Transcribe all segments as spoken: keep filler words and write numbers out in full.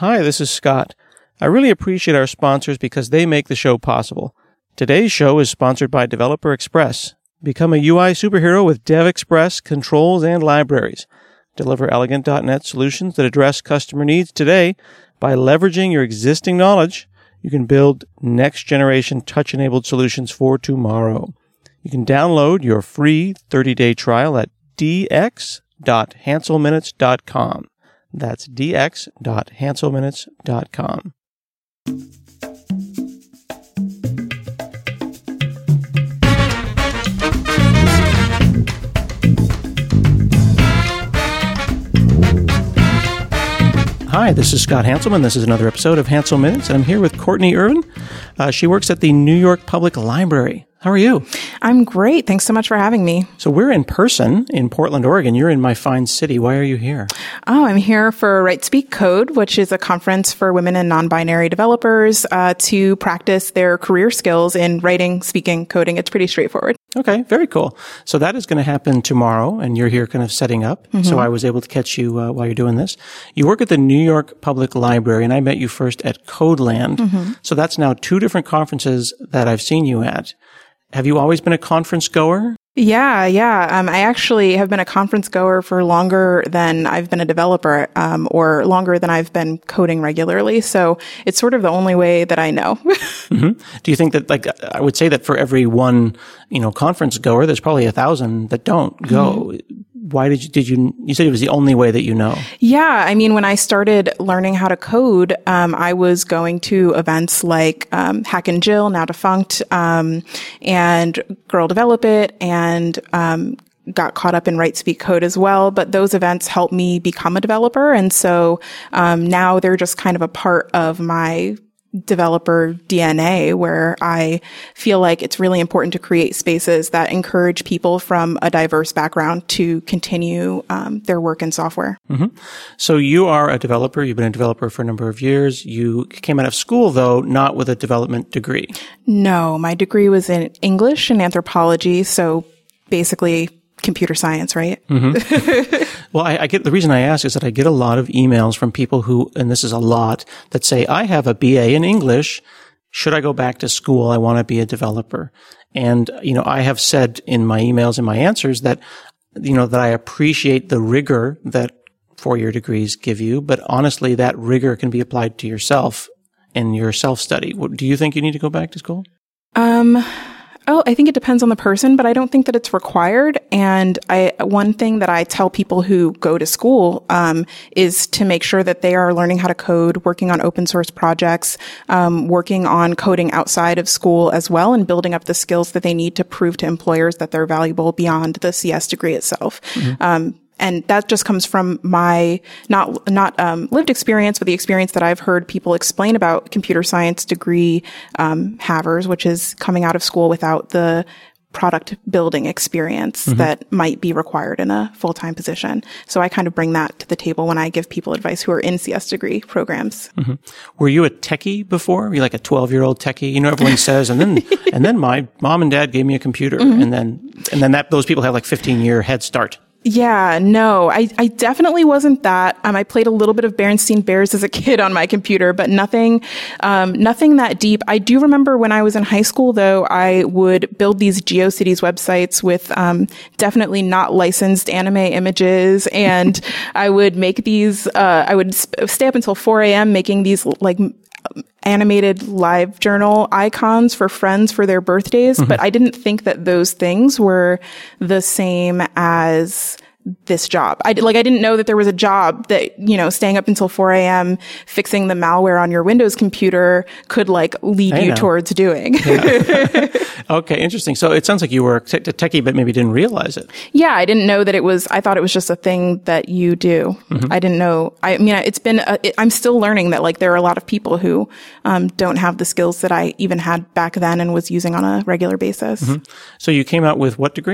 Hi, this is Scott. I really appreciate our sponsors because they make the show possible. Today's show is sponsored by Developer Express. Become a U I superhero with DevExpress controls and libraries. Deliver elegant dot net solutions that address customer needs today. By leveraging your existing knowledge, you can build next-generation touch-enabled solutions for tomorrow. You can download your free thirty-day trial at d x dot hansel minutes dot com. That's d x dot hansel minutes dot com. Hi, this is Scott Hanselman. This is another episode of Hansel Minutes, and I'm here with Courtney Irvin. Uh, she works at the New York Public Library. How are you? I'm great. Thanks so much for having me. So we're in person in Portland, Oregon. You're in my fine city. Why are you here? Oh, I'm here for Write Speak Code, which is a conference for women and non-binary developers uh, to practice their career skills in writing, speaking, coding. It's pretty straightforward. Okay, very cool. So that is going to happen tomorrow, and you're here kind of setting up. Mm-hmm. So I was able to catch you uh, while you're doing this. You work at the New York Public Library, and I met you first at Codeland. Mm-hmm. So that's now two different conferences that I've seen you at. Have you always been a conference goer? Yeah, yeah. Um, I actually have been a conference goer for longer than I've been a developer, um, or longer than I've been coding regularly. So it's sort of the only way that I know. Mm-hmm. Do you think that, like, I would say that for every one, you know, conference goer, there's probably a thousand that don't go. Mm-hmm. Why did you, did you, you said it was the only way that you know? Yeah. I mean, when I started learning how to code, um, I was going to events like, um, Hack and Jill, now defunct, um, and Girl Develop It, and, um, got caught up in Write Speak Code as well. But those events helped me become a developer. And so, um, now they're just kind of a part of my developer D N A, where I feel like it's really important to create spaces that encourage people from a diverse background to continue um, their work in software. Mm-hmm. So you are a developer. You've been a developer for a number of years. You came out of school, though, not with a development degree. No, my degree was in English and anthropology. So basically computer science, right? Mm-hmm. Well, I, I get, the reason I ask is that I get a lot of emails from people who, and this is a lot, that say, I have a B A in English. Should I go back to school? I want to be a developer. And, you know, I have said in my emails and my answers that, you know, that I appreciate the rigor that four-year degrees give you, but honestly, that rigor can be applied to yourself in your self-study. Do you think you need to go back to school? Um, Oh, I think it depends on the person, but I don't think that it's required. And I, one thing that I tell people who go to school, um, is to make sure that they are learning how to code, working on open source projects, um, working on coding outside of school as well, and building up the skills that they need to prove to employers that they're valuable beyond the C S degree itself. Mm-hmm. Um, And that just comes from my not not um, lived experience, but the experience that I've heard people explain about computer science degree um, havers, which is coming out of school without the product building experience mm-hmm. that might be required in a full-time position. So I kind of bring that to the table when I give people advice who are in C S degree programs. Mm-hmm. Were you a techie before? Were you like a twelve-year-old techie? You know, everyone says, and then and then my mom and dad gave me a computer, mm-hmm. and then and then that those people have like fifteen-year head start. Yeah, no, I, I definitely wasn't that. Um, I played a little bit of Berenstain Bears as a kid on my computer, but nothing, um, nothing that deep. I do remember when I was in high school, though, I would build these GeoCities websites with, um, definitely not licensed anime images. And I would make these, uh, I would sp- stay up until four a.m. making these like, animated live journal icons for friends for their birthdays, mm-hmm. but I didn't think that those things were the same as this job. I like, I didn't know that there was a job that, you know, staying up until four a.m. fixing the malware on your Windows computer could like lead I you know. towards doing. Yeah. Okay. Interesting. So it sounds like you were a te- techie, but maybe didn't realize it. Yeah. I didn't know that it was, I thought it was just a thing that you do. Mm-hmm. I didn't know. I mean, it's been, a, it, I'm still learning that like there are a lot of people who, um, don't have the skills that I even had back then and was using on a regular basis. Mm-hmm. So you came out with what degree?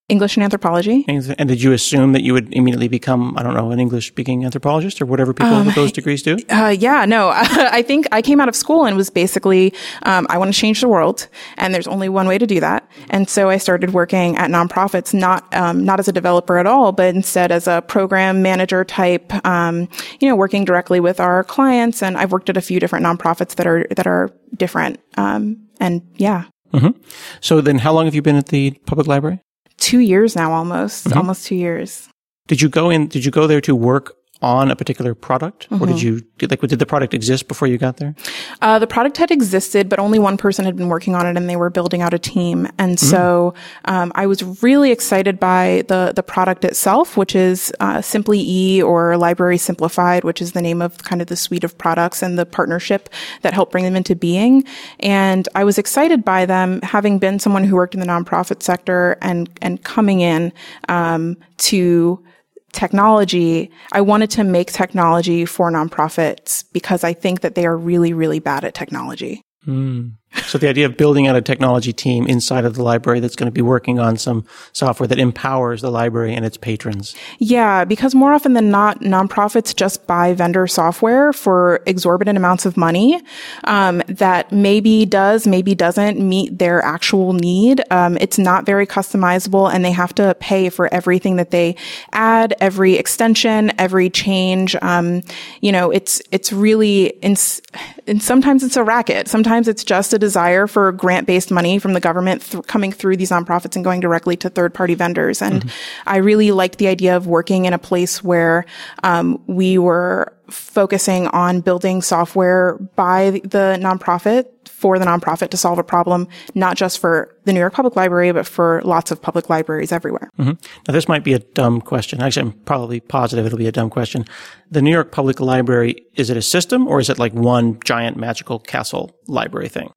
English and anthropology. And did you assume that you would immediately become, I don't know, an English-speaking anthropologist or whatever people um, with those degrees do? Uh, yeah, no. I think I came out of school and was basically, um, I want to change the world, and there's only one way to do that. And so I started working at nonprofits, not um, not as a developer at all, but instead as a program manager type, um, you know, working directly with our clients. And I've worked at a few different nonprofits that are that are different. Um, and yeah. Mm-hmm. So then, how long have you been at the public library? Two years now, almost, mm-hmm. almost two years. Did you go in, did you go there to work on a particular product? Mm-hmm. Or did you, like, did the product exist before you got there? Uh, the product had existed, but only one person had been working on it, and they were building out a team. And mm-hmm. so, um, I was really excited by the, the product itself, which is, uh, Simply E, or Library Simplified, which is the name of kind of the suite of products and the partnership that helped bring them into being. And I was excited by them, having been someone who worked in the nonprofit sector and, and coming in, um, to technology. I wanted to make technology for nonprofits because I think that they are really, really bad at technology. Mm. So the idea of building out a technology team inside of the library that's going to be working on some software that empowers the library and its patrons. Yeah, because more often than not, nonprofits just buy vendor software for exorbitant amounts of money um, that maybe does, maybe doesn't meet their actual need. Um, it's not very customizable, and they have to pay for everything that they add, every extension, every change. Um, you know, it's it's really, in, and sometimes it's a racket. Sometimes it's just a desire for grant-based money from the government th- coming through these nonprofits and going directly to third-party vendors. And mm-hmm. I really liked the idea of working in a place where um, we were focusing on building software by the nonprofit for the nonprofit to solve a problem, not just for the New York Public Library, but for lots of public libraries everywhere. Mm-hmm. Now, this might be a dumb question. Actually, I'm probably positive it'll be a dumb question. The New York Public Library, is it a system, or is it like one giant magical castle library thing?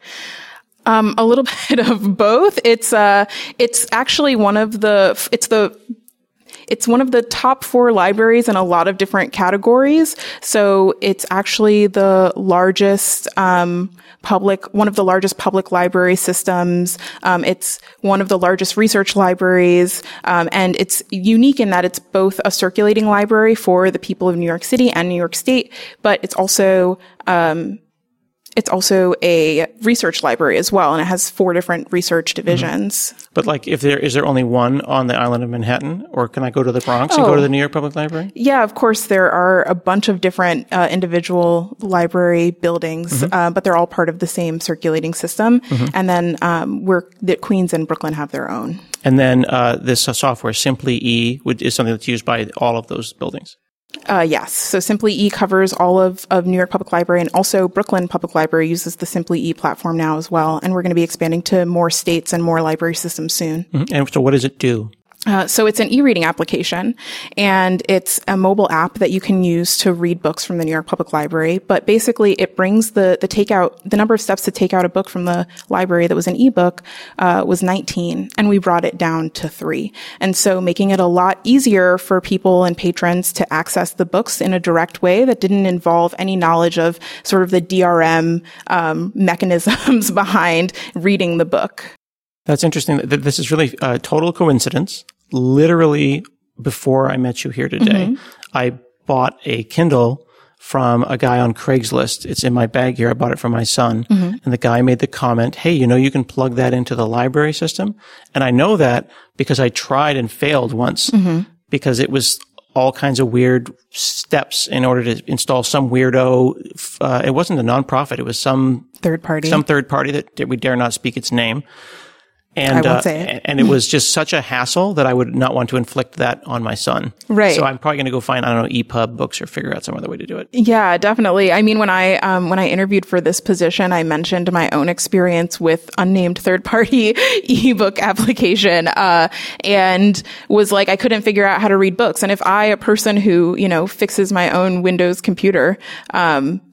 Um, a little bit of both. It's, uh, it's actually one of the, it's the, It's one of the top four libraries in a lot of different categories. So it's actually the largest um, public, one of the largest public library systems. Um, it's one of the largest research libraries, um, and it's unique in that it's both a circulating library for the people of New York City and New York State, but it's also um, It's also a research library as well, and it has four different research divisions. Mm-hmm. But like, if there, is there only one on the island of Manhattan, or can I go to the Bronx oh. and go to the New York Public Library? Yeah, of course, there are a bunch of different uh, individual library buildings, mm-hmm. uh, but they're all part of the same circulating system. Mm-hmm. And then um, we're, the Queens and Brooklyn have their own. And then uh, this uh, software, Simply E, would, is something that's used by all of those buildings. Uh, yes. So Simply E covers all of, of New York Public Library, and also Brooklyn Public Library uses the Simply E platform now as well. And we're going to be expanding to more states and more library systems soon. Mm-hmm. And so what does it do? Uh, so it's an e-reading application, and it's a mobile app that you can use to read books from the New York Public Library. But basically, it brings the the takeout, the number of steps to take out a book from the library that was an ebook uh, was nineteen, and we brought it down to three. And so making it a lot easier for people and patrons to access the books in a direct way that didn't involve any knowledge of sort of the D R M um, mechanisms behind reading the book. That's interesting. This is really a total coincidence. Literally, before I met you here today, mm-hmm. I bought a Kindle from a guy on Craigslist. It's in my bag here. I bought it for my son. Mm-hmm. And the guy made the comment, hey, you know, you can plug that into the library system. And I know that because I tried and failed once mm-hmm. because it was all kinds of weird steps in order to install some weirdo. Uh, it wasn't a nonprofit. It was some third party, some third party that we dare not speak its name. And, I won't uh, say it. and it was just such a hassle that I would not want to inflict that on my son. Right. So I'm probably going to go find, I don't know, E P U B books or figure out some other way to do it. Yeah, definitely. I mean, when I, um, when I interviewed for this position, I mentioned my own experience with unnamed third party ebook application, uh, and was like, I couldn't figure out how to read books. And if I, a person who, you know, fixes my own Windows computer, um,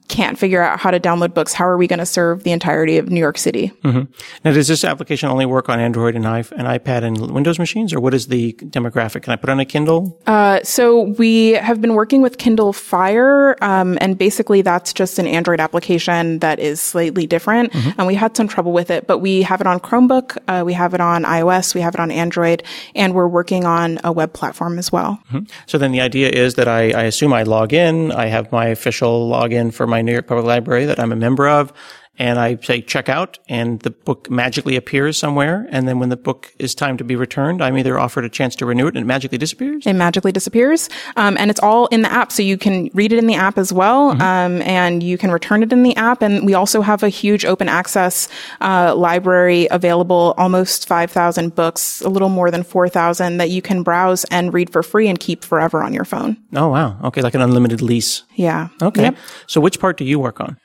can't figure out how to download books, how are we going to serve the entirety of New York City? Mm-hmm. Now, does this application only work on Android and, I- and iPad and Windows machines, or what is the demographic? Can I put on a Kindle? Uh, so we have been working with Kindle Fire, um, and basically that's just an Android application that is slightly different. Mm-hmm. And we had some trouble with it, but we have it on Chromebook, uh, we have it on iOS, we have it on Android, and we're working on a web platform as well. Mm-hmm. So then the idea is that I, I assume I log in, I have my official login for my New York Public Library that I'm a member of, and I say check out, and the book magically appears somewhere, and then when the book is time to be returned, I'm either offered a chance to renew it and it magically disappears? It magically disappears, um, and it's all in the app, so you can read it in the app as well, mm-hmm. um, and you can return it in the app, and we also have a huge open access uh, library available, almost five thousand books, a little more than four thousand that you can browse and read for free and keep forever on your phone. Oh, wow. Okay, like an unlimited lease. Yeah. Okay. Yep. So which part do you work on?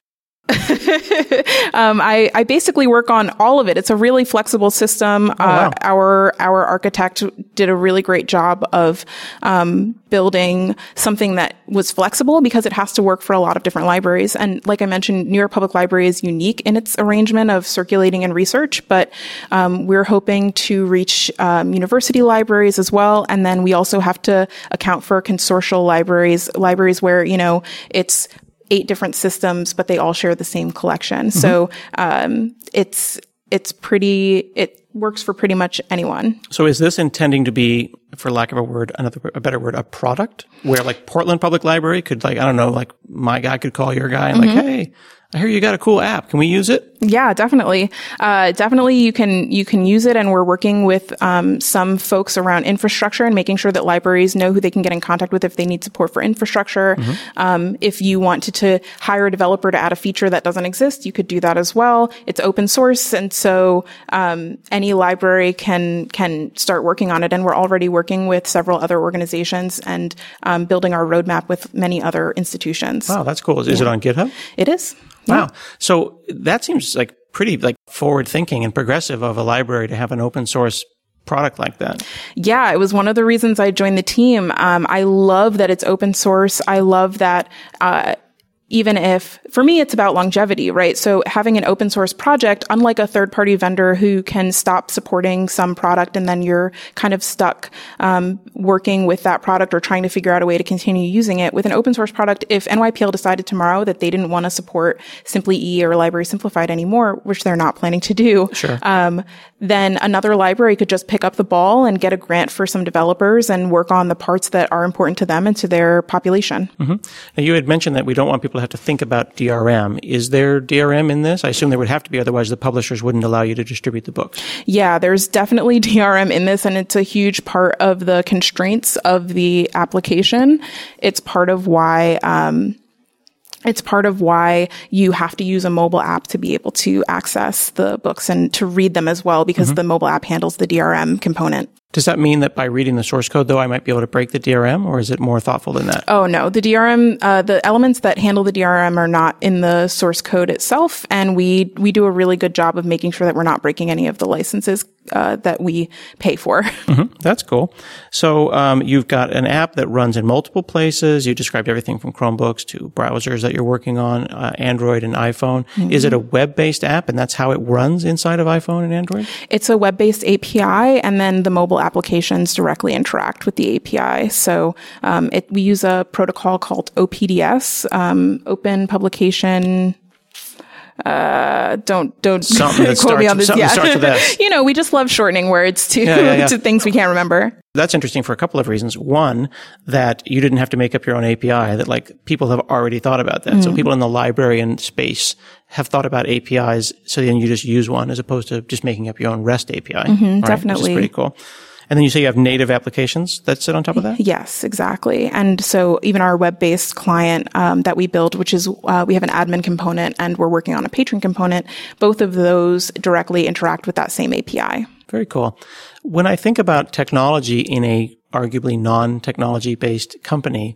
um, I, I basically work on all of it. It's a really flexible system. Oh, wow. uh, our, our architect did a really great job of, um, building something that was flexible because it has to work for a lot of different libraries. And like I mentioned, New York Public Library is unique in its arrangement of circulating and research, but, um, we're hoping to reach, um, university libraries as well. And then we also have to account for consortial libraries, libraries where, you know, it's eight different systems, but they all share the same collection. Mm-hmm. So um, it's it's pretty. It works for pretty much anyone. So is this intending to be, for lack of a word, another a better word, a product where like Portland Public Library could, like, I don't know, like my guy could call your guy and mm-hmm. like, hey, I hear you got a cool app. Can we use it? Yeah, definitely. Uh, definitely you can, you can use it. And we're working with, um, some folks around infrastructure and making sure that libraries know who they can get in contact with if they need support for infrastructure. Mm-hmm. Um, if you wanted to hire a developer to add a feature that doesn't exist, you could do that as well. It's open source. And so, um, any library can, can start working on it. And we're already working with several other organizations and, um, building our roadmap with many other institutions. Wow, that's cool. Is, yeah. is it on GitHub? It is. Wow. Yeah. So that seems like pretty like forward thinking and progressive of a library to have an open source product like that. Yeah, it was one of the reasons I joined the team. Um, I love that it's open source. I love that, uh, even if, for me, it's about longevity, right? So having an open source project, unlike a third party vendor who can stop supporting some product and then you're kind of stuck um, working with that product or trying to figure out a way to continue using it. With an open source product, if N Y P L decided tomorrow that they didn't want to support Simply E or Library Simplified anymore, which they're not planning to do, sure. um, then another library could just pick up the ball and get a grant for some developers and work on the parts that are important to them and to their population. Mm-hmm. Now, you had mentioned that we don't want people to have to think about D R M. Is there D R M in this? I assume there would have to be, otherwise the publishers wouldn't allow you to distribute the books. Yeah, there's definitely D R M in this, and it's a huge part of the constraints of the application. It's part of why, um, It's part of why you have to use a mobile app to be able to access the books and to read them as well, because mm-hmm. the mobile app handles the D R M component. Does that mean that by reading the source code, though, I might be able to break the D R M, or is it more thoughtful than that? Oh, no. The D R M, uh, the elements that handle the D R M are not in the source code itself, and we we do a really good job of making sure that we're not breaking any of the licenses uh, that we pay for. Mm-hmm. That's cool. So um, you've got an app that runs in multiple places. You described everything from Chromebooks to browsers that you're working on, uh, Android and iPhone. Mm-hmm. Is it a web-based app, and that's how it runs inside of iPhone and Android? It's a web-based A P I, and then the mobile applications directly interact with the A P I. So um, it, we use a protocol called O P D S, um, Open Publication. Uh, don't don't something that quote starts, me on this. Something Yeah, that starts with S. You know, we just love shortening words to yeah, yeah, yeah. to things we can't remember. That's interesting for a couple of reasons. One, that you didn't have to make up your own A P I, that like people have already thought about that. Mm-hmm. So people in the librarian space have thought about A P Is, so then you just use one as opposed to just making up your own REST A P I. Mm-hmm, right? definitely. Which is pretty cool. And then you say you have native applications that sit on top of that? Yes, exactly. And so even our web-based client um, that we build, which is uh, we have an admin component and we're working on a patron component, both of those directly interact with that same A P I. Very cool. When I think about technology in a arguably non-technology based company,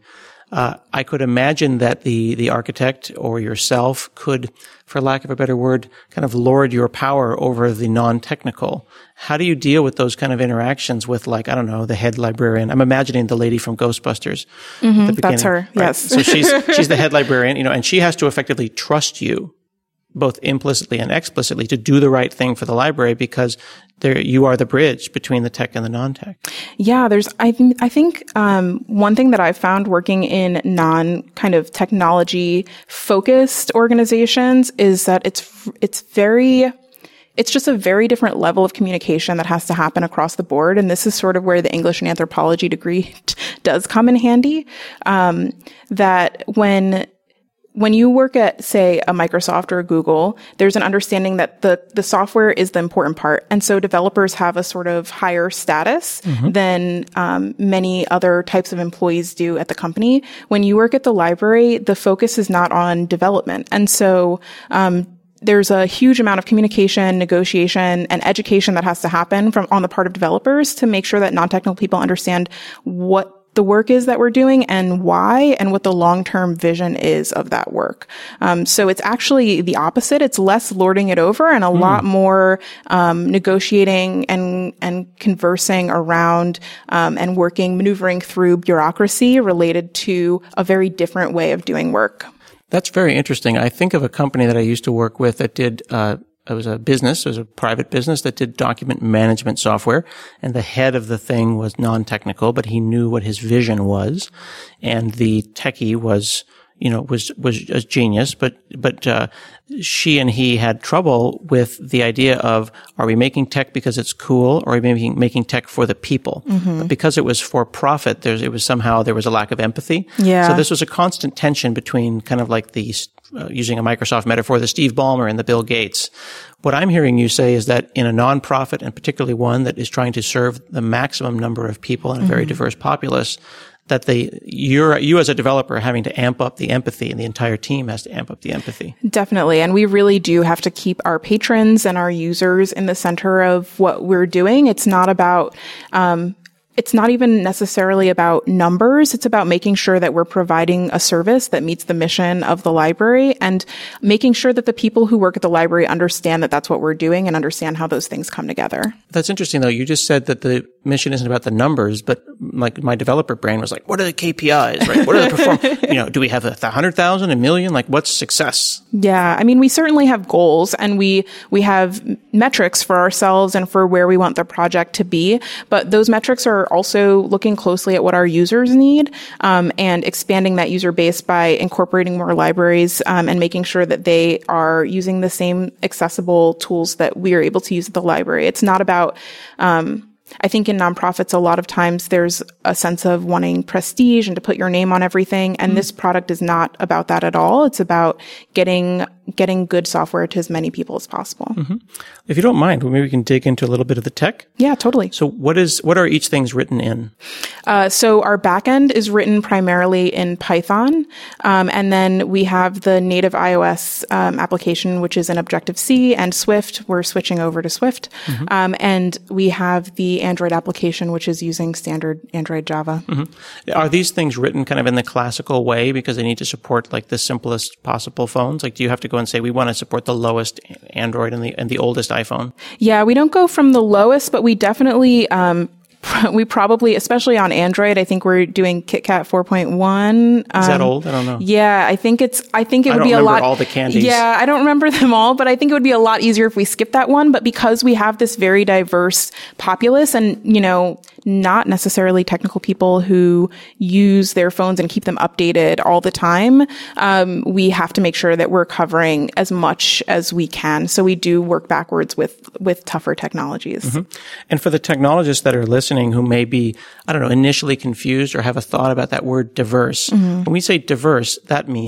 uh, I could imagine that the, the architect or yourself could, for lack of a better word, kind of lord your power over the non-technical. How do you deal with those kind of interactions with, like, I don't know, the head librarian? I'm imagining the lady from Ghostbusters. Mm-hmm, that's her, right? yes. So she's, she's the head librarian, you know, and she has to effectively trust you, both implicitly and explicitly, to do the right thing for the library, because there, you are the bridge between the tech and the non-tech. Yeah, there's, I think, I think, um, one thing that I've found working in non kind of technology focused organizations is that it's, it's very, it's just a very different level of communication that has to happen across the board. And this is sort of where the English and anthropology degree t- does come in handy. Um, that when, When you work at, say, a Microsoft or a Google, there's an understanding that the, the software is the important part. And so developers have a sort of higher status mm-hmm. than um, many other types of employees do at the company. When you work at the library, the focus is not on development. And so um, there's a huge amount of communication, negotiation, and education that has to happen from on the part of developers to make sure that non-technical people understand what the work is that we're doing and why, and what the long-term vision is of that work. Um, so it's actually the opposite. It's less lording it over and a mm. lot more um, negotiating and and conversing around um, and working, maneuvering through bureaucracy related to a very different way of doing work. That's very interesting. I think of a company that I used to work with that did uh It was a business, it was a private business that did document management software, and the head of the thing was non-technical, but he knew what his vision was, and the techie was, you know, was, was a genius, but, but, uh, she and he had trouble with the idea of, are we making tech because it's cool, or are we making, making tech for the people? Mm-hmm. But because it was for profit, there's, it was somehow, there was a lack of empathy. Yeah. So this was a constant tension between kind of like the, uh, using a Microsoft metaphor, the Steve Ballmer and the Bill Gates. What I'm hearing you say is that in a nonprofit, and particularly one that is trying to serve the maximum number of people in a mm-hmm. very diverse populace, that the you're you as a developer are having to amp up the empathy, and the entire team has to amp up the empathy. Definitely. And we really do have to keep our patrons and our users in the center of what we're doing. It's not about um It's not even necessarily about numbers. It's about making sure that we're providing a service that meets the mission of the library, and making sure that the people who work at the library understand that that's what we're doing and understand how those things come together. That's interesting, though. You just said that the mission isn't about the numbers, but like my developer brain was like, what are the K P Is, right? What are the perform, you know, do we have a hundred thousand, a million? Like, what's success? Yeah. I mean, we certainly have goals, and we, we have metrics for ourselves and for where we want the project to be, but those metrics are also looking closely at what our users need, um, and expanding that user base by incorporating more libraries, um, and making sure that they are using the same accessible tools that we are able to use at the library. It's not about, um, I think in nonprofits, a lot of times there's a sense of wanting prestige and to put your name on everything. And mm-hmm. this product is not about that at all. It's about getting getting good software to as many people as possible. Mm-hmm. If you don't mind, maybe we can dig into a little bit of the tech. Yeah, totally. So what is, what are each things written in? Uh, so our backend is written primarily in Python. Um, and then we have the native iOS um, application, which is in Objective-C, and Swift. We're switching over to Swift. Mm-hmm. Um, and we have the Android application, which is using standard Android Java. Mm-hmm. Are these things written kind of in the classical way because they need to support like the simplest possible phones? Like, do you have to go and say, we want to support the lowest Android and the, and the oldest iPhone? Yeah, we don't go from the lowest, but we definitely, um, we probably, especially on Android, I think we're doing KitKat four point one. Um, Is that old? I don't know. Yeah, I think it's, I think it would be a lot. I don't remember all the candies. Yeah, I don't remember them all, but I think it would be a lot easier if we skipped that one. But because we have this very diverse populace, and, you know, not necessarily technical people who use their phones and keep them updated all the time, um, we have to make sure that we're covering as much as we can. So we do work backwards with, with tougher technologies. Mm-hmm. And for the technologists that are listening who may be, I don't know, initially confused or have a thought about that word diverse, mm-hmm. when we say diverse, that means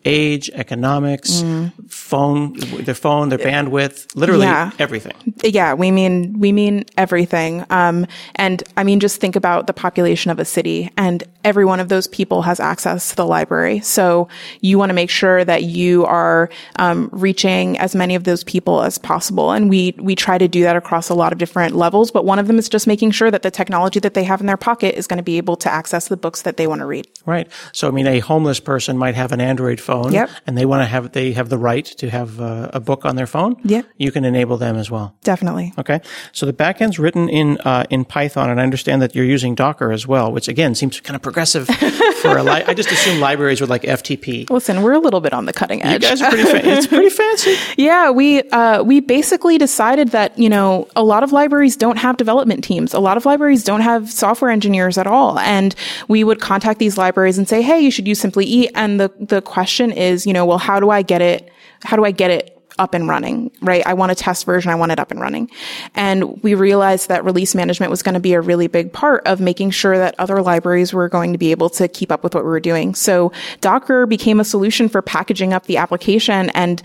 age, economics, mm. phone, their phone, their bandwidth, literally yeah. everything. Yeah, we mean we mean everything. Um, and I mean, just think about the population of a city, and every one of those people has access to the library. So you want to make sure that you are um, reaching as many of those people as possible. And we we try to do that across a lot of different levels. But one of them is just making sure that the technology that they have in their pocket is going to be able to access the books that they want to read. Right. So I mean, a homeless person might have an Android phone, yep. and they want to have they have the right to have uh, a book on their phone. Yeah, you can enable them as well. Definitely. Okay. So the backend's written in uh, in Python, and I understand that you're using Docker as well, which again seems kind of progressive for a li- I just assume libraries were like F T P. Listen, we're a little bit on the cutting edge. You guys are pretty fa- it's pretty fancy. Yeah, we uh, we basically decided that, you know, a lot of libraries don't have development teams. A lot of libraries don't have software engineers at all. And we would contact these libraries and say, hey, you should use Simply E. And the, the question is, you know, well, how do I get it? How do I get it up and running, right? I want a test version. I want it up and running. And we realized that release management was going to be a really big part of making sure that other libraries were going to be able to keep up with what we were doing. So Docker became a solution for packaging up the application and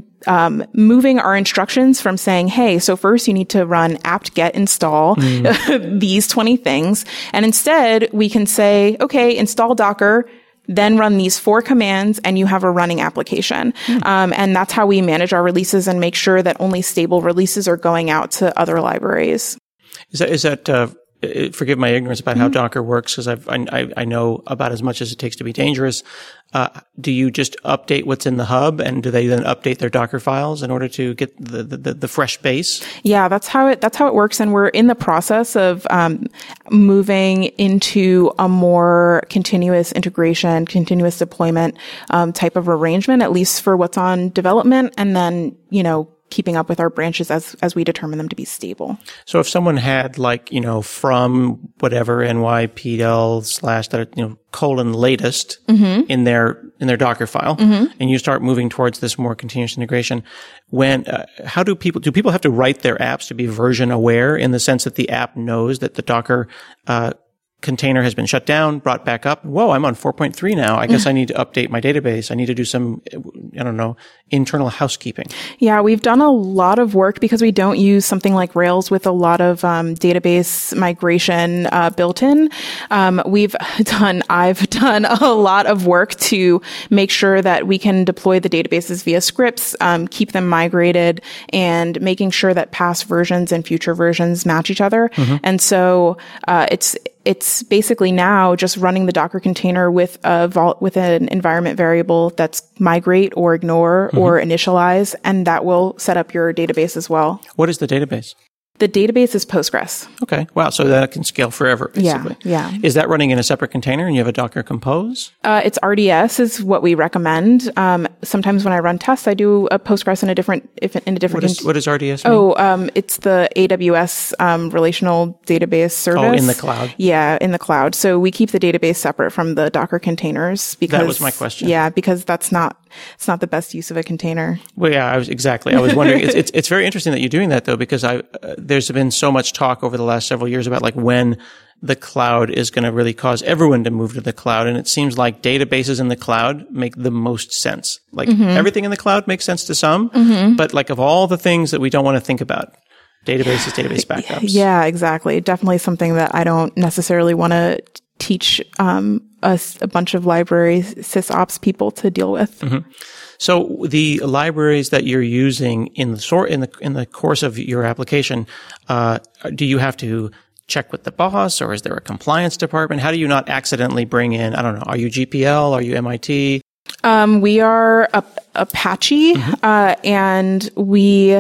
um, moving our instructions from saying, hey, so first you need to run apt get install mm. these twenty things. And instead we can say, okay, install Docker, then run these four commands and you have a running application. Mm. Um, and that's how we manage our releases and make sure that only stable releases are going out to other libraries. Is that, is that, uh, forgive my ignorance about mm-hmm. how Docker works, because I've, I, I know about as much as it takes to be dangerous. Uh, do you just update what's in the hub, and do they then update their Docker files in order to get the, the, the fresh base? Yeah, that's how it, that's how it works. And we're in the process of, um, moving into a more continuous integration, continuous deployment, um, type of arrangement, at least for what's on development. And then, you know, keeping up with our branches as, as we determine them to be stable. So if someone had like, you know, from whatever N Y P D L slash that, you know, colon latest mm-hmm. in their, in their Docker file, mm-hmm. and you start moving towards this more continuous integration, when, uh, how do people, do people have to write their apps to be version aware in the sense that the app knows that the Docker, uh, container has been shut down, brought back up. Whoa, I'm on four point three now. I guess I need to update my database. I need to do some, I don't know, internal housekeeping. Yeah, we've done a lot of work because we don't use something like Rails with a lot of um, database migration uh, built in. Um, we've done, I've done a lot of work to make sure that we can deploy the databases via scripts, um, keep them migrated, and making sure that past versions and future versions match each other. Mm-hmm. And so uh, it's It's basically now just running the Docker container with a vol- with an environment variable that's migrate or ignore mm-hmm. or initialize, and that will set up your database as well. What is the database? The database is Postgres. Okay. Wow. So that can scale forever, basically. Yeah. Yeah. Is that running in a separate container and you have a Docker Compose? Uh, it's R D S is what we recommend. Um, sometimes when I run tests, I do a Postgres in a different, if in a different. What, is, what does R D S mean? Oh, um, it's the A W S, um, relational database service. Oh, in the cloud. Yeah, in the cloud. So we keep the database separate from the Docker containers because. That was my question. Yeah, because that's not, it's not the best use of a container. Well, yeah, I was exactly. I was wondering. it's, it's it's very interesting that you're doing that though, because I uh, there's been so much talk over the last several years about like when the cloud is going to really cause everyone to move to the cloud, and it seems like databases in the cloud make the most sense. Like mm-hmm. everything in the cloud makes sense to some, mm-hmm. but like of all the things that we don't want to think about, databases, database backups. Yeah, exactly. Definitely something that I don't necessarily want to teach um, a, a bunch of libraries, sysops people to deal with. Mm-hmm. So the libraries that you're using in the sort in the in the course of your application, uh, do you have to check with the boss, or is there a compliance department? How do you not accidentally bring in? I don't know. Are you G P L? Are you M I T? Um, we are a, Apache, mm-hmm. uh, and we.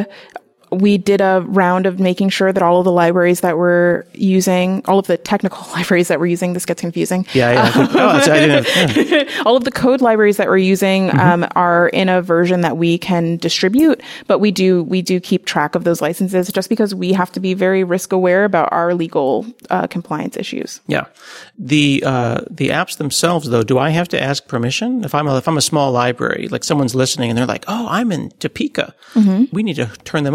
We did a round of making sure that all of the libraries that we're using, all of the technical libraries that we're using, this gets confusing. Yeah, yeah. Um, oh, I didn't have, yeah. All of the code libraries that we're using mm-hmm. um, are in a version that we can distribute, but we do we do keep track of those licenses just because we have to be very risk aware about our legal uh, compliance issues. Yeah, the uh, the apps themselves, though, do I have to ask permission if I'm a, if I'm a small library, like someone's listening and they're like, "Oh, I'm in Topeka, mm-hmm. we need to turn them on."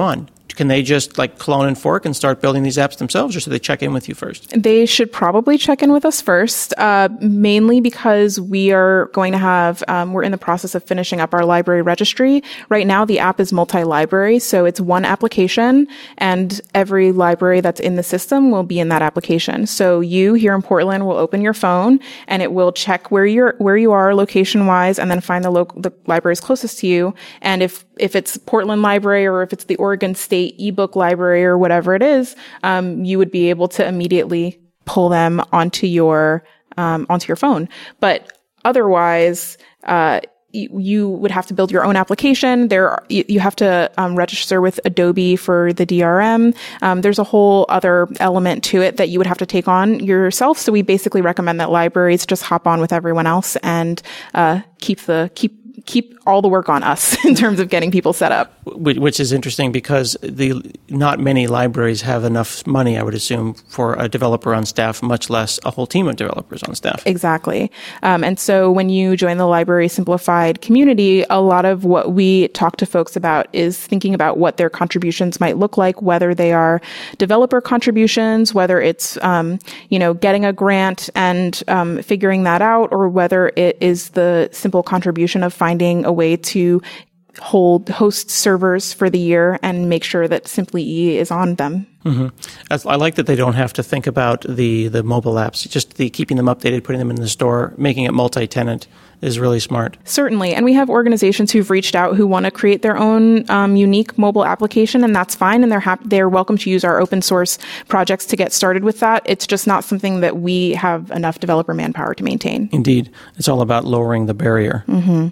can they just like clone and fork and start building these apps themselves, or should they check in with you first? They should probably check in with us first, uh, mainly because we are going to have, um, we're in the process of finishing up our library registry. Right now, the app is multi-library, so it's one application, and every library that's in the system will be in that application. So you here in Portland will open your phone, and it will check where you're, where you are location-wise, and then find the local, the libraries closest to you. And if, if it's Portland Library or if it's the Oregon State ebook library or whatever it is, um, you would be able to immediately pull them onto your, um, onto your phone. But otherwise, uh, you, you would have to build your own application. There, are, you, you have to um, register with Adobe for the D R M. Um, there's a whole other element to it that you would have to take on yourself. So we basically recommend that libraries just hop on with everyone else and uh, keep the keep. keep all the work on us in terms of getting people set up. Which is interesting because the not many libraries have enough money, I would assume, for a developer on staff, much less a whole team of developers on staff. Exactly. Um, and so when you join the Library Simplified community, a lot of what we talk to folks about is thinking about what their contributions might look like, whether they are developer contributions, whether it's, um, you know, getting a grant and um, figuring that out, or whether it is the simple contribution of finding a way to hold host servers for the year and make sure that Simply E is on them. Mm-hmm. I like that they don't have to think about the, the mobile apps. Just the keeping them updated, putting them in the store, making it multi-tenant is really smart. Certainly. And we have organizations who've reached out who want to create their own um, unique mobile application, and that's fine. And they're happy, they're welcome to use our open source projects to get started with that. It's just not something that we have enough developer manpower to maintain. Indeed. It's all about lowering the barrier. Mm-hmm.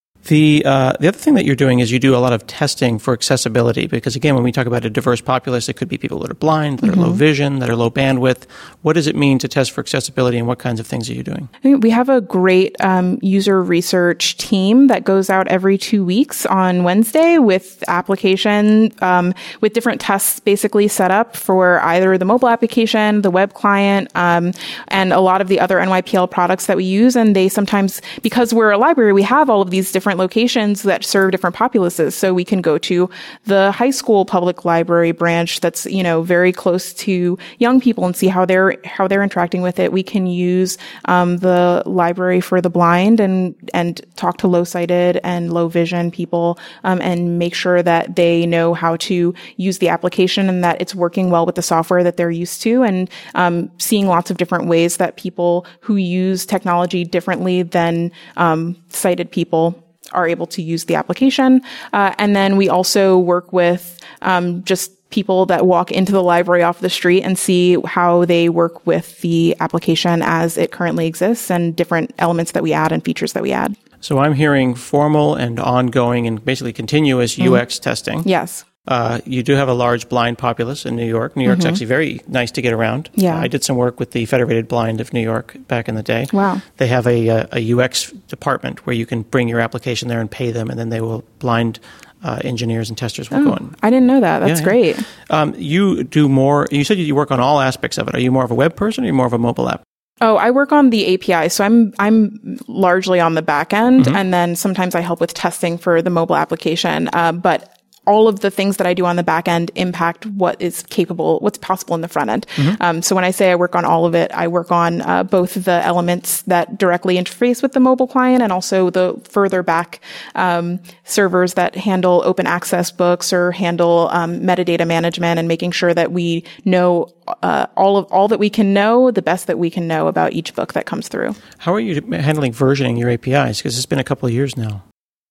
The uh, the other thing that you're doing is you do a lot of testing for accessibility, because again, when we talk about a diverse populace, it could be people that are blind, that mm-hmm. are low vision, that are low bandwidth. What does it mean to test for accessibility, and what kinds of things are you doing? We have a great um, user research team that goes out every two weeks on Wednesday with application, um, with different tests basically set up for either the mobile application, the web client, um, and a lot of the other N Y P L products that we use. And they sometimes, because we're a library, we have all of these different locations that serve different populaces. So we can go to the high school public library branch that's, you know, very close to young people and see how they're, how they're interacting with it. We can use, um, the library for the blind and, and talk to low sighted and low vision people, um, and make sure that they know how to use the application and that it's working well with the software that they're used to, and, um, seeing lots of different ways that people who use technology differently than, um, sighted people are able to use the application. Uh, and then we also work with um, just people that walk into the library off the street and see how they work with the application as it currently exists, and different elements that we add and features that we add. So I'm hearing formal and ongoing and basically continuous mm-hmm. U X testing. Yes. Uh, you do have a large blind populace in New York. New York's mm-hmm. actually very nice to get around. Yeah. Uh, I did some work with the Federated Blind of New York back in the day. Wow. They have a, a, a U X department where you can bring your application there and pay them, and then they will blind uh, engineers and testers will oh, go in. I didn't know that. That's yeah, great. Yeah. Um, you do more, you said you work on all aspects of it. Are you more of a web person, or are you more of a mobile app? Oh, I work on the A P I. So I'm, I'm largely on the back end. Mm-hmm. And then sometimes I help with testing for the mobile application. Uh, but all of the things that I do on the back end impact what is capable, what's possible in the front end. Mm-hmm. Um, so when I say I work on all of it, I work on uh, both the elements that directly interface with the mobile client and also the further back um, servers that handle open access books or handle um, metadata management, and making sure that we know uh, all of all that we can know, the best that we can know about each book that comes through. How are you handling versioning your A P Is? Because it's been a couple of years now.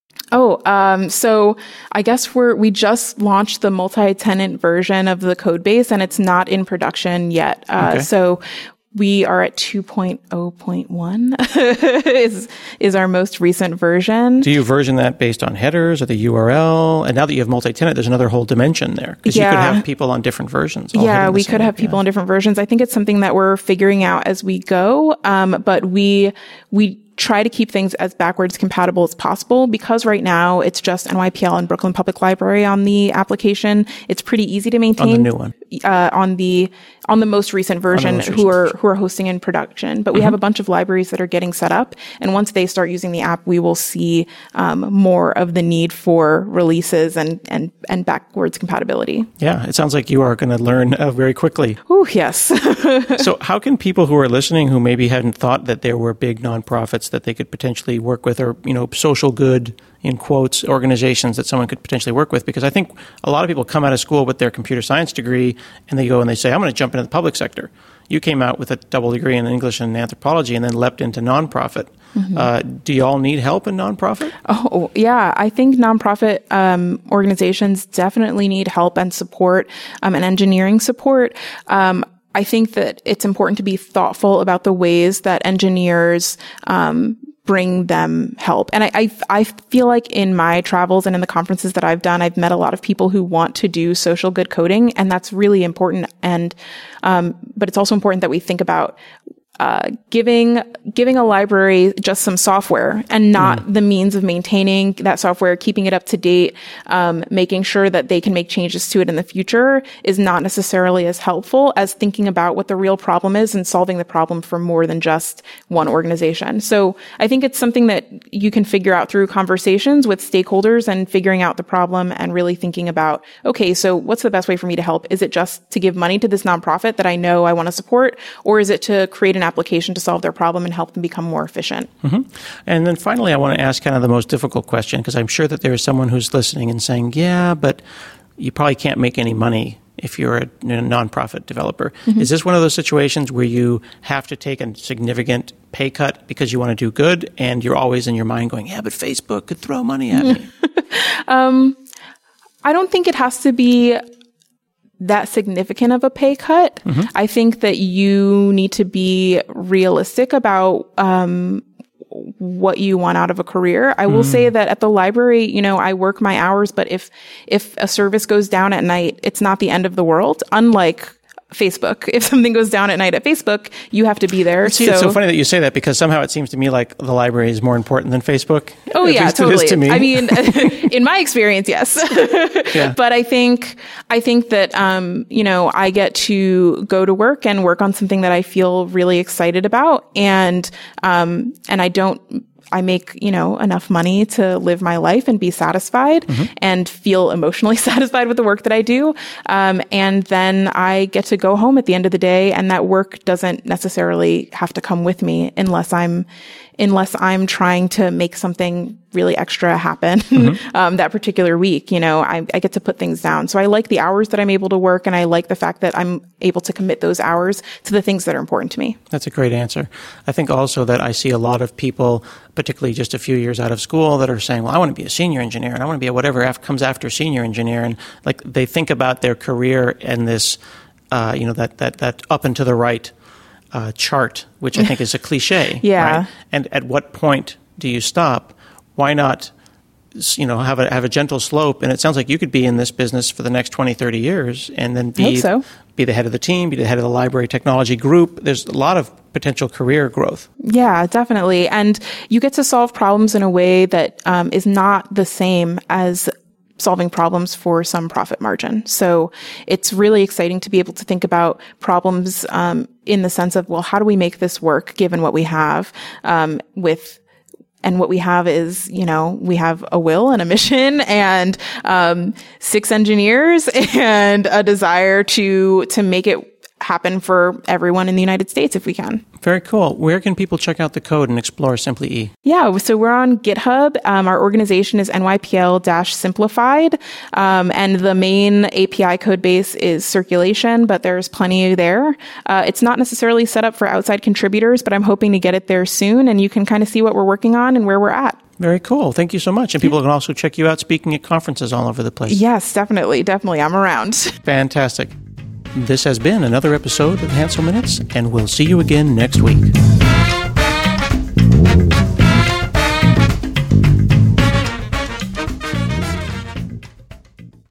Oh, um, so I guess we're, we just launched the multi-tenant version of the code base, and it's not in production yet. Uh, okay. So we are at two point oh point one is, is our most recent version. Do you version that based on headers or the U R L? And now that you have multi-tenant, there's another whole dimension there, because yeah. you could have people on different versions. Yeah, we could have A P I. People on different versions. I think it's something that we're figuring out as we go. Um, but we, we, try to keep things as backwards compatible as possible, because right now it's just N Y P L and Brooklyn Public Library on the application. It's pretty easy to maintain. On the new one. uh, on the on the most recent version most who recent are version. who are hosting in production. But we Mm-hmm. have a bunch of libraries that are getting set up, and once they start using the app, we will see um, more of the need for releases and and and backwards compatibility. Yeah, it sounds like you are going to learn uh, very quickly. Oh yes. So how can people who are listening who maybe hadn't thought that there were big nonprofits that they could potentially work with, or, you know, social good, in quotes, organizations that someone could potentially work with? Because I think a lot of people come out of school with their computer science degree and they go and they say, I'm going to jump into the public sector. You came out with a double degree in English and anthropology and then leapt into nonprofit. Mm-hmm. Uh, do you all need help in nonprofit? Oh, yeah. I think nonprofit um, organizations definitely need help and support um, and engineering support. Um, I think that it's important to be thoughtful about the ways that engineers um, bring them help. And I, I, I feel like in my travels and in the conferences that I've done, I've met a lot of people who want to do social good coding, and that's really important. And, um, but it's also important that we think about Uh, giving giving a library just some software and not mm. the means of maintaining that software, keeping it up to date, um, making sure that they can make changes to it in the future is not necessarily as helpful as thinking about what the real problem is and solving the problem for more than just one organization. So I think it's something that you can figure out through conversations with stakeholders and figuring out the problem and really thinking about, okay, so what's the best way for me to help? Is it just to give money to this nonprofit that I know I want to support, or is it to create an application to solve their problem and help them become more efficient? Mm-hmm. And then finally, I want to ask kind of the most difficult question, because I'm sure that there is someone who's listening and saying, yeah, but you probably can't make any money if you're a, a nonprofit developer. Mm-hmm. Is this one of those situations where you have to take a significant pay cut because you want to do good, and you're always in your mind going, yeah, but Facebook could throw money at me? um, I don't think it has to be that significant of a pay cut. Mm-hmm. I think that you need to be realistic about um, what you want out of a career. I will mm. say that at the library, you know, I work my hours, but if if a service goes down at night, it's not the end of the world. Unlike Facebook. If something goes down at night at Facebook, you have to be there. See, so, it's so funny that you say that, because somehow it seems to me like the library is more important than Facebook. Oh, at yeah, least totally. It is to me. I mean, in my experience, yes. Yeah. But I think, I think that, um, you know, I get to go to work and work on something that I feel really excited about. And, um, and I don't, I make, you know, enough money to live my life and be satisfied mm-hmm. and feel emotionally satisfied with the work that I do. Um, and then I get to go home at the end of the day, and that work doesn't necessarily have to come with me unless I'm, unless I'm trying to make something really extra happen mm-hmm. um, that particular week. You know, I, I get to put things down. So I like the hours that I'm able to work, and I like the fact that I'm able to commit those hours to the things that are important to me. That's a great answer. I think also that I see a lot of people, particularly just a few years out of school, that are saying, well, I want to be a senior engineer, and I want to be a whatever af- comes after senior engineer. And like they think about their career and this, uh, you know, that, that, that up and to the right uh, chart, which I think is a cliche. Yeah. Right? And at what point do you stop? Why not, you know, have a have a gentle slope? And it sounds like you could be in this business for the next twenty, thirty years and then be, so. be the head of the team, be the head of the library technology group. There's a lot of potential career growth. Yeah, definitely. And you get to solve problems in a way that um, is not the same as solving problems for some profit margin. So it's really exciting to be able to think about problems um, in the sense of, well, how do we make this work given what we have um, with And what we have is, you know, we have a will and a mission and um, six engineers and a desire to to make it happen for everyone in the United States if we can. Very cool. Where can people check out the code and explore Simply E? Yeah, so we're on GitHub. Um, our organization is N Y P L Simplified, um, and the main A P I code base is Circulation, but there's plenty there. Uh, it's not necessarily set up for outside contributors, but I'm hoping to get it there soon, and you can kind of see what we're working on and where we're at. Very cool. Thank you so much. And people can also check you out speaking at conferences all over the place. Yes, definitely. Definitely. I'm around. Fantastic. This has been another episode of Hansel Minutes, and we'll see you again next week.